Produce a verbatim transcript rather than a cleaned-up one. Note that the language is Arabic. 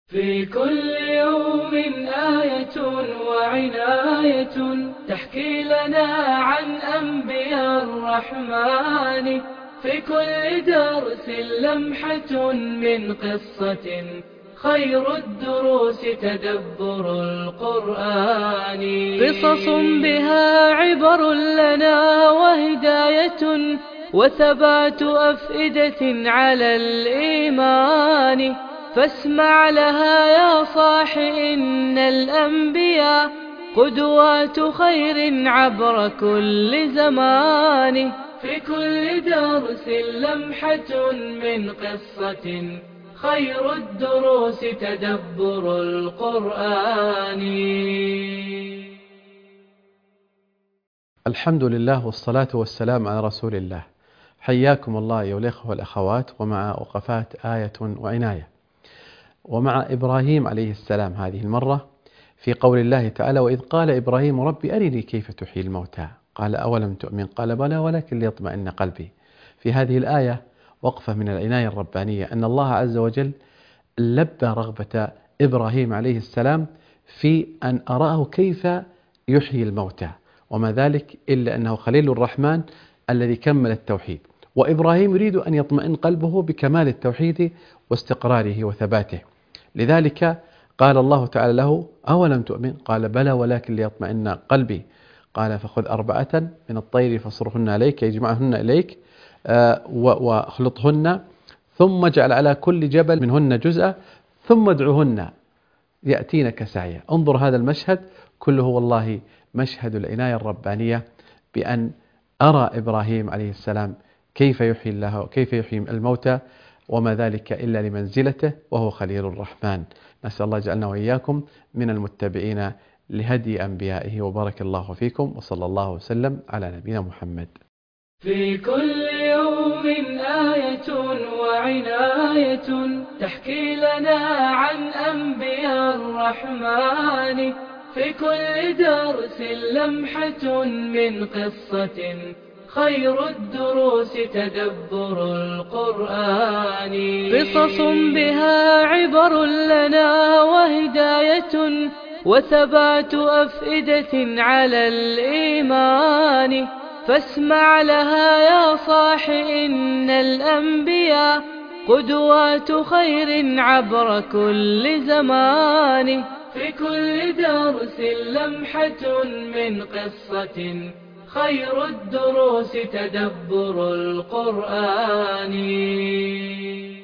في كل يوم آية وعناية تحكي لنا عن أنبياء الرحمن، في كل درس لمحة من قصة، خير الدروس تدبر القرآن. قصص بها عبر لنا وهداية وثبات أفئدة على الإيمان، فاسمع لها يا صاح إن الأنبياء قدوات خير عبر كل زمان. في كل درس لمحة من قصة، خير الدروس تدبر القرآن. الحمد لله والصلاة والسلام على رسول الله. حياكم الله أيها الأخوة والأخوات، ومع وقفات آية وعناية، ومع إبراهيم عليه السلام هذه المرة في قول الله تعالى: وإذ قال إبراهيم رب أرني كيف تحيي الموتى قال أولم تؤمن قال بلى ولكن ليطمئن قلبي. في هذه الآية وقفة من العناية الربانية أن الله عز وجل لبى رغبة إبراهيم عليه السلام في أن أراه كيف يحيي الموتى، وما ذلك إلا أنه خليل الرحمن الذي كمل التوحيد، وإبراهيم يريد أن يطمئن قلبه بكمال التوحيد واستقراره وثباته. لذلك قال الله تعالى له: أولم تؤمن قال بلى ولكن ليطمئن قلبي. قال: فخذ أربعة من الطير فصرهن عليك، يجمعهن إليك واخلطهن، ثم اجعل على كل جبل منهن جزءا ثم ادعهن يأتينك سعيا. انظر هذا المشهد كله والله مشهد العناية الربانية بأن أرى إبراهيم عليه السلام كيف يحيي الله وكيف يحيي الموتى، وما ذلك إلا لمنزلته وهو خليل الرحمن. نسأل الله جعلنا وإياكم من المتبعين لهدي أنبيائه، وبارك الله فيكم، وصلى الله وسلم على نبينا محمد. في كل يوم آية وعناية تحكي لنا عن أنبياء الرحمن، في كل درس لمحة من قصة، خير الدروس تدبر القرآن. قصص بها عبر لنا وهداية وثبات أفئدة على الإيمان، فاسمع لها يا صاح إن الأنبياء قدوات خير عبر كل زمان. في كل درس لمحة من قصة، خير الدروس تدبر القرآن.